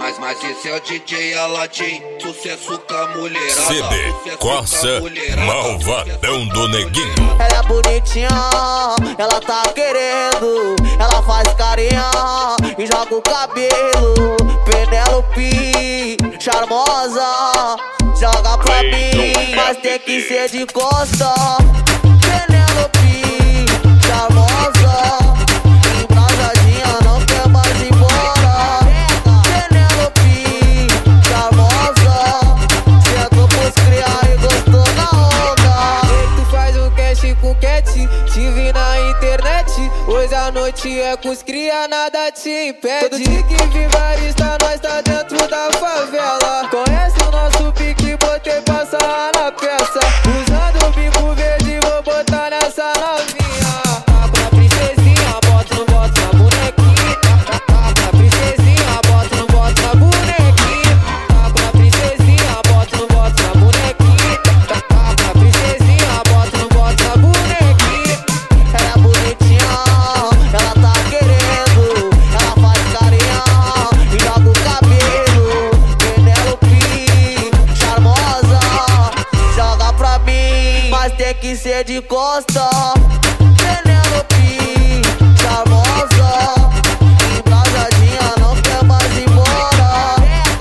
Mas esse é o DJ Aladim, sucesso com a mulherada. CD Corsa, malvadão do neguinho. Ela é bonitinha, ela tá querendo. Ela faz carinha e joga o cabelo. Penélope, charmosa, joga pra mim, mas tem que ser de costa. Penélope, charmosa, embrasadinha, não quer mais ir embora. Penélope, charmosa, sentou pros criar e gostou na onda. Tu faz um cash com cat, te vi na internet. Hoje a noite é com os cria, nada te impede. Todo dia que vigarista, nós tá dentro da favela. Conhece o nosso pique, botei pra sarrar na peça. Usando o bico verde, vou botar nessa novinha. Tá pra princesinha, bota no bota na bonequinha. Tá pra princesinha, bota no bota na bonequinha. Tá pra princesinha, bota no bota na bonequinha. Tá pra princesinha, bota no bota na bonequinha. Ela é bonitinha, ela tá querendo. Ela faz carinha e joga o cabelo. Penélope, charmosa, joga pra mim, mas tem que ser de costa. Penélope, charmosa, embrasadinha, não quer mais ir embora.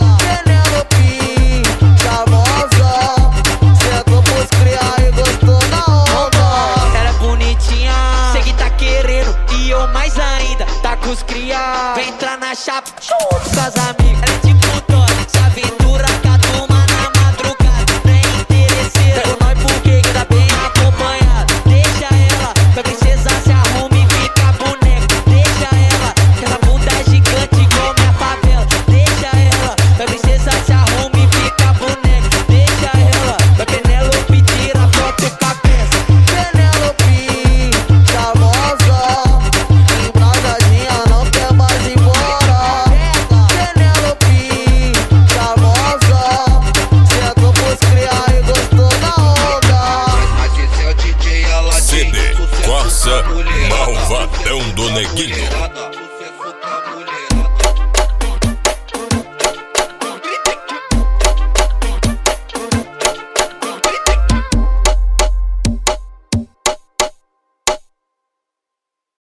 Penélope, charmosa, sentou pros criar e gostou na onda. Ela é bonitinha, cê que tá querendo, e eu mais ainda, tá com os cria. Vem entrar na chapa, junto com as amigas. Ela é de putória, se aventura com a turma na madrugada. Bem interesseira, com nós porque tá bem acompanhado. Deixa ela, pra princesa se arruma e fica boneca. Deixa ela, aquela bunda gigante igual minha favela. Deixa ela, pra princesa se arruma e fica boneca. Deixa ela, pra Penélope tira foto com a peça. Penélope, charmosa, embrasadinha, não quer mais ir embora. Penélope, charmosa, sentou pros criar e gostou na onda. Mas esse é o DJ Aladim, CD sucesso Corsa, com a mulherada. malvadão do neguinho.